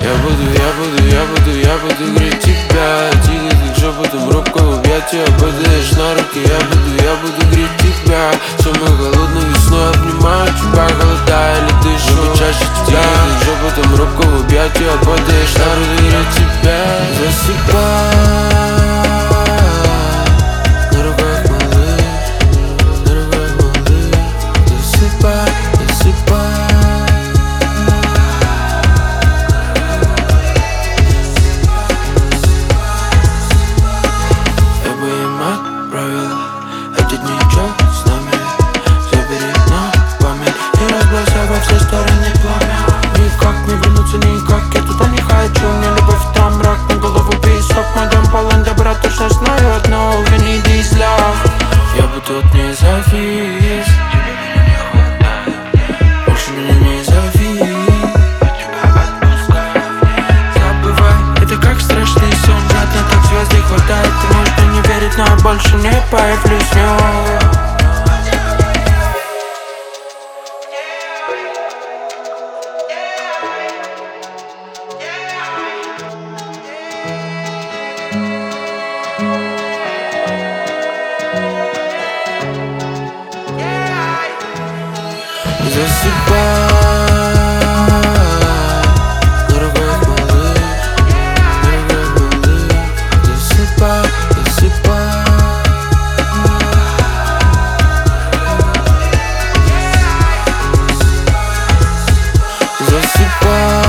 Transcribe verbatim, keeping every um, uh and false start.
Я буду, я буду, я буду, я буду греть тебя. Тихо, как шепотом робко в объятия падаешь на руки. Я буду, я буду греть тебя. Самой холодной весной обнимаю тебя, холодая ли дышу. Но чаще тебя, как шепотом робко в объятия падаешь на руки. Греть тебя, засыпай. На руках малыш, на руках малыш. Засыпай, засыпай. Эти дни чё с нами? Забери на память и разбросай во все стороны пламя. Никак не вернуться, никак я туда не хочу. Мне любовь там, мрак, на голову песок. Мой дом полон добра, точно знаю одно: we need this love. Я бы тут не завис, больше меня не зови. Забывай, это как страшный сон. Жадно так звезды хватает. Ты можешь мне не верить, но я больше не появлюсь в нем. Засыпай. На руках малыш, на руках малыш. Засыпай, засыпай. Засыпай.